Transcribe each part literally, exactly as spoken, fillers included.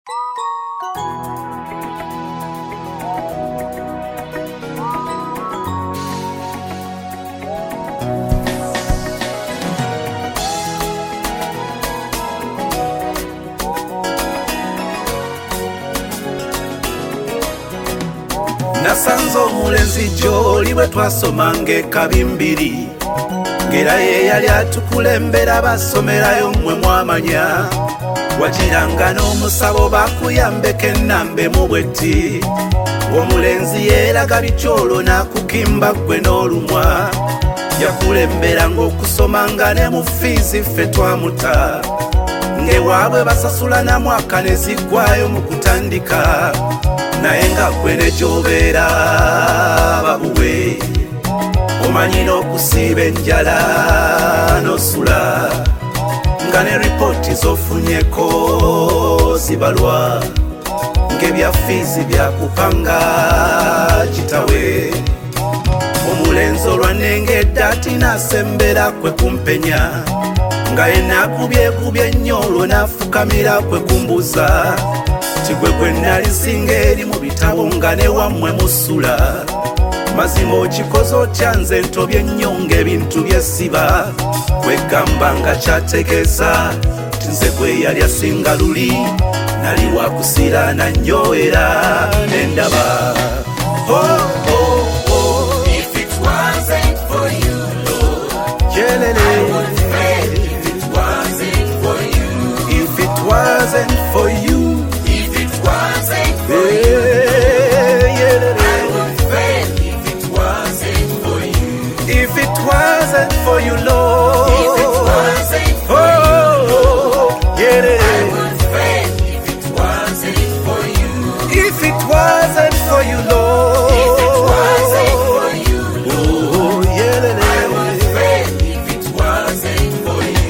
Nasanze omulenzi gy'oli bwe twasomanga ekabimbiri ng'era ye yali atukulembera basomerayo mmwe mwamanya wagiranga n'omusabo bakuyambeko ennambe mu bwetti omulenzi yeeraga bityolo n'akukimba ggwe n'olumwa yakulemberanga okusomanga ne mu fiizi ffe twamuta ng'ewaabwe basasula na mwaka ne ziggwayo mu kutandika naye nga ggwe ne gy'obeera babuwe omanyi n'okusiiba enjala n'osula nga ne ripooti z'ofunyeko zibalwa ng'ebya fiizi byakupanga kitawe omulenzi olwanengedde ati n'asembera kwe kumpenya nga ye n'akubyekubye ennyo olwo n'afukamira kwe kumbuza tigwe gwe nalisinga eri mu bitabo nga ne wammwe musula mazima okikoze otya nze ntobye ennyo ng'ebintu byessiba kwegamba nga kyategeeza ti nze gwe yali asinga luli nali wakusira na nnyo era nendaba oh, oh, oh. If it wasn't for you, Lord, Yelele. I would fail. If it wasn't for you, If it wasn't for you, if it wasn't for yeah, you, yelele. I would fail. If it wasn't for you, If it wasn't for you, Lord, if it wasn't for oh, yelele. you, I would fail. If it wasn't for you, If it wasn't for you, Lord, if it wasn't for you, oh, yelele. I would fail. If it wasn't for you.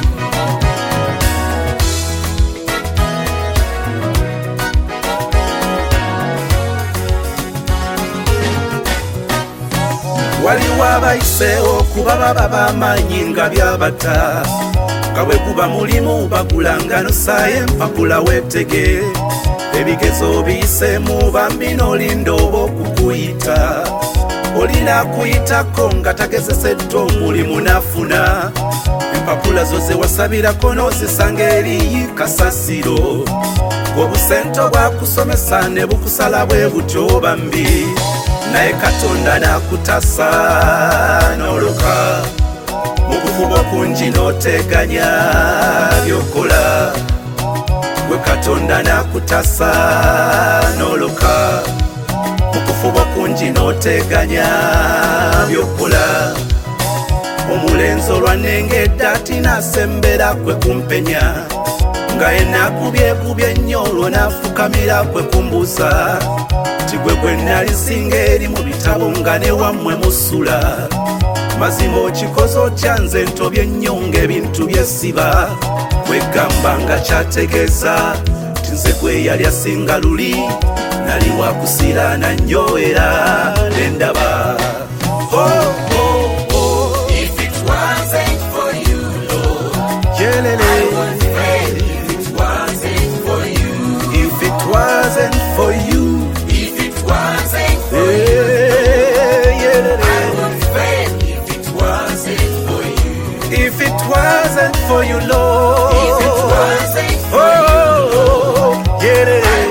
Waliwo abayiseewo kuba baba b'amaanyi nga byabata nga bwe guba mulimu bagulanga nosaayo empapula weetege ebigezo biyiseemu bambi n'olinda oba okukuyita olina akuyitako nga tagezesedde omulimu n'afuna empapula zo ze wasabirako n'ozisanga eri kasasiro obusento bwakusomesa ne bukusala bwe butyo bambi naye katonda n'akutasa n'oluka mu kufuba kungi n'oteganya byokola gwe katonda n'akutasa n'oluka mu kufuba kungi n'oteganya byokola omulenzi olwanengedde ati n'asembera kwe kumpenya nga ye n'akubyekubye ennyo olwo n'afukamira kwe kumbuza ti gwe gwe nalisinga eri mu bitabo nga ne wammwe musula mazima okikoze otya nze ntobye ennyo ng'ebintu byessiba kwegamba nga kyategeeza ti nze gwe yali asinga luli nali wakusira na nnyo era nendaba oh, oh, oh. If it wasn't for you, Lord, Yelele. I would fail. If it wasn't for you, If it wasn't for you, if it wasn't for you, yeah, yelele. I would fail. If it wasn't for you, If it wasn't for you, Lord, if it wasn't for you, oh, yelele.